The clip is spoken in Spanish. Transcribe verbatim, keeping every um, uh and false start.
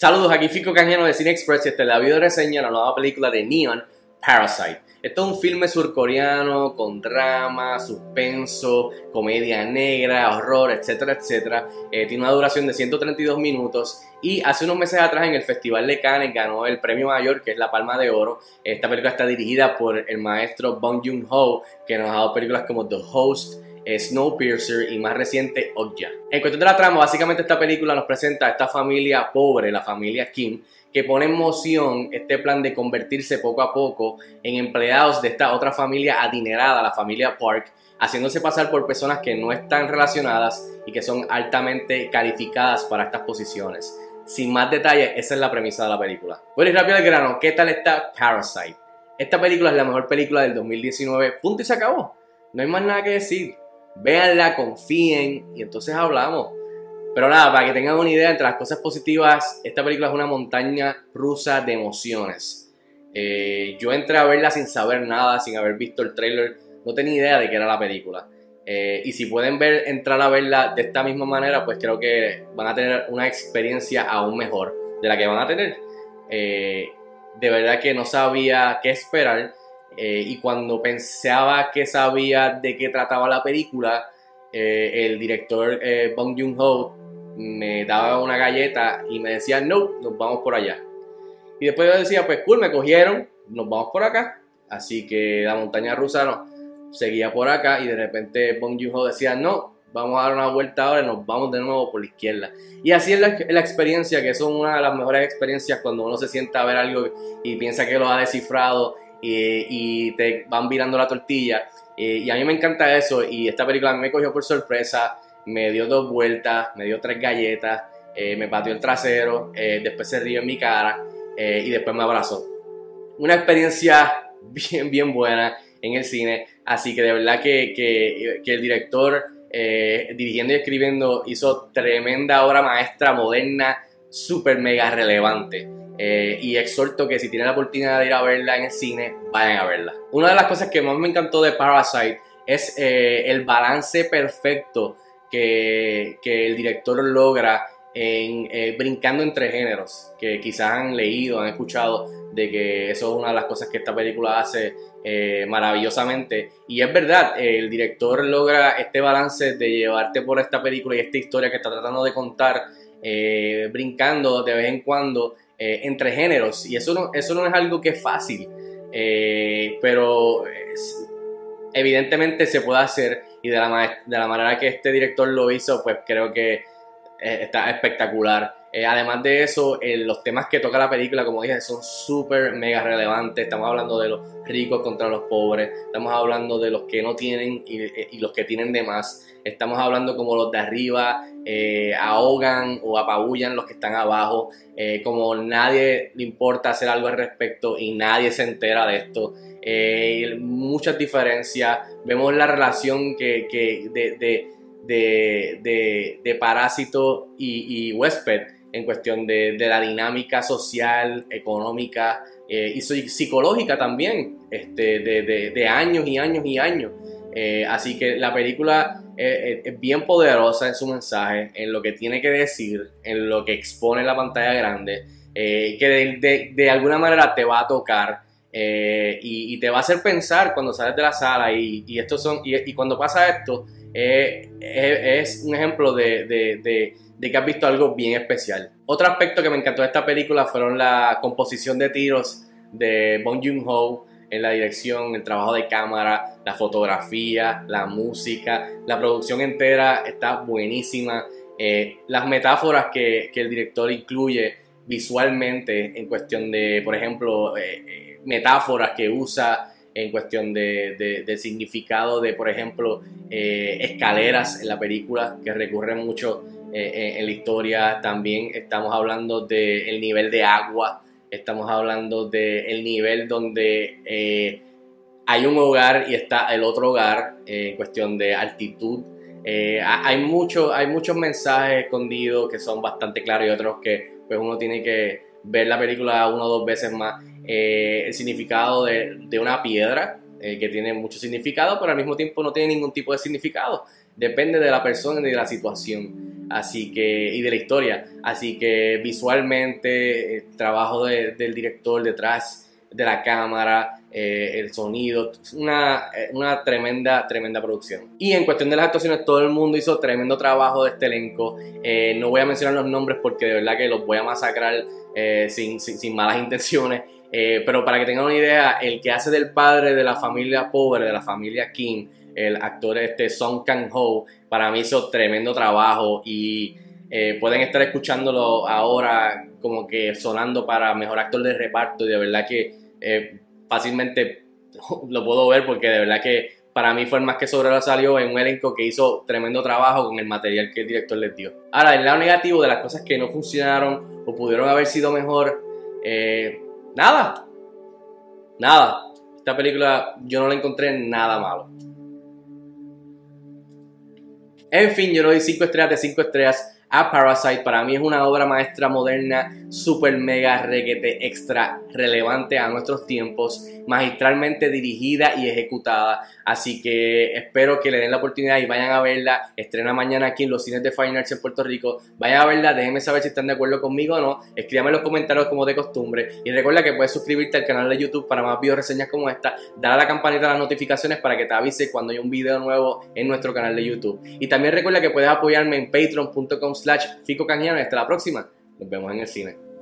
Saludos, aquí Fico Cañano de Cine Express y esta es la video reseña de la nueva película de Neon, Parasite. Esto es un filme surcoreano con drama, suspenso, comedia negra, horror, etcétera, etcétera. Eh, tiene una duración de ciento treinta y dos minutos y hace unos meses atrás en el Festival de Cannes ganó el premio mayor, que es la Palma de Oro. Esta película está dirigida por el maestro Bong Joon-ho, que nos ha dado películas como The Host, Snowpiercer y más reciente Okja. En cuestión de la trama, básicamente esta película nos presenta a esta familia pobre, la familia Kim, que pone en moción este plan de convertirse poco a poco en empleados de esta otra familia adinerada, la familia Park, haciéndose pasar por personas que no están relacionadas y que son altamente calificadas para estas posiciones. Sin más detalles, esa es la premisa de la película. Bueno, y rápido al grano, ¿qué tal está Parasite? Esta película es la mejor película del dos mil diecinueve, punto y se acabó. No hay más nada que decir. Véanla, confíen y entonces hablamos. Pero nada, para que tengan una idea, entre las cosas positivas, esta película es una montaña rusa de emociones. Eh, yo entré a verla sin saber nada, sin haber visto el trailer, no tenía idea de qué era la película. Eh, y si pueden ver, entrar a verla de esta misma manera, pues creo que van a tener una experiencia aún mejor de la que van a tener. Eh, de verdad que no sabía qué esperar. Eh, y cuando pensaba que sabía de qué trataba la película, eh, el director eh, Bong Joon-ho me daba una galleta y me decía, no, nos vamos por allá. Y después yo decía, pues cool, me cogieron, nos vamos por acá. Así que la montaña rusa no, seguía por acá y de repente Bong Joon-ho decía, no, vamos a dar una vuelta ahora y nos vamos de nuevo por la izquierda. Y así es la, la experiencia, que es una de las mejores experiencias cuando uno se sienta a ver algo y piensa que lo ha descifrado y, y te van virando la tortilla. Y a mí me encanta eso, y esta película a mí me cogió por sorpresa, me dio dos vueltas, me dio tres galletas, eh, me pateó el trasero, eh, después se rió en mi cara eh, y después me abrazó. Una experiencia bien, bien buena en el cine, así que de verdad que, que, que el director eh, dirigiendo y escribiendo hizo tremenda obra maestra, moderna, súper mega relevante. Eh, y exhorto que si tienen la oportunidad de ir a verla en el cine, vayan a verla. Una de las cosas que más me encantó de Parasite es eh, el balance perfecto que, que el director logra en, eh, brincando entre géneros, que quizás han leído, han escuchado de que eso es una de las cosas que esta película hace eh, maravillosamente. Y es verdad, eh, el director logra este balance de llevarte por esta película y esta historia que está tratando de contar, eh, brincando de vez en cuando Eh, entre géneros, y eso no, eso no es algo que es fácil, eh, pero es, evidentemente se puede hacer, y de la, de la manera que este director lo hizo, pues creo que eh, está espectacular. Eh, además de eso, eh, los temas que toca la película, como dije, son súper mega relevantes. Estamos hablando de los ricos contra los pobres, estamos hablando de los que no tienen y, y los que tienen de más, estamos hablando como los de arriba eh, ahogan o apabullan los que están abajo, eh, como nadie le importa hacer algo al respecto y nadie se entera de esto. Eh, muchas diferencias, vemos la relación que, que de, de, de, de, de Parásito y, y huésped, en cuestión de, de la dinámica social, económica eh, y psicológica también, este, de, de, de años y años y años. Eh, así que la película eh, es bien poderosa en su mensaje, en lo que tiene que decir, en lo que expone en la pantalla grande, eh, que de, de, de alguna manera te va a tocar eh, y, y te va a hacer pensar cuando sales de la sala. Y, y, estos son, y, y cuando pasa esto, eh, es, es un ejemplo de, de, de de que has visto algo bien especial. Otro aspecto que me encantó de esta película fueron la composición de tiros de Bong Joon-ho, en la dirección, el trabajo de cámara, la fotografía, la música, la producción entera está buenísima. Eh, las metáforas que, que el director incluye visualmente en cuestión de, por ejemplo, eh, metáforas que usa en cuestión de, de, de significado de, por ejemplo, eh, escaleras en la película, que recurren mucho Eh, en la historia. También estamos hablando del nivel de agua, estamos hablando del nivel donde eh, hay un hogar y está el otro hogar, eh, en cuestión de altitud. Eh, hay, mucho, hay muchos mensajes escondidos que son bastante claros y otros que pues uno tiene que ver la película una o dos veces más. Eh, el significado de, de una piedra, eh, que tiene mucho significado, pero al mismo tiempo no tiene ningún tipo de significado. Depende de la persona y de la situación. así que, y de la historia. Así que visualmente, el trabajo de, del director detrás de la cámara, eh, el sonido, una, una tremenda, tremenda producción. Y en cuestión de las actuaciones, todo el mundo hizo tremendo trabajo de este elenco. Eh, no voy a mencionar los nombres porque de verdad que los voy a masacrar eh, sin, sin, sin malas intenciones. Eh, pero para que tengan una idea, el que hace del padre de la familia pobre, de la familia Kim, el actor este Song Kang-ho, para mí hizo tremendo trabajo y eh, pueden estar escuchándolo ahora como que sonando para mejor actor de reparto y de verdad que eh, fácilmente lo puedo ver porque de verdad que para mí fue el más que sobresalió en un elenco que hizo tremendo trabajo con el material que el director les dio. Ahora, el lado negativo de las cosas que no funcionaron o pudieron haber sido mejor, eh, nada, nada. Esta película yo no la encontré nada malo. En fin, yo le doy cinco estrellas de cinco estrellas a Parasite. Para mí es una obra maestra moderna, super mega requete extra relevante a nuestros tiempos, magistralmente dirigida y ejecutada. Así que espero que le den la oportunidad y vayan a verla. Estrena mañana aquí en los cines de Fine Arts en Puerto Rico. Vayan a verla, déjenme saber si están de acuerdo conmigo o no. Escríbanme en los comentarios como de costumbre. Y recuerda que puedes suscribirte al canal de YouTube para más video reseñas como esta. Dale a la campanita de las notificaciones para que te avise cuando hay un video nuevo en nuestro canal de YouTube. Y también recuerda que puedes apoyarme en patreon punto com slash fico canjiano. Hasta la próxima. Nos vemos en el cine.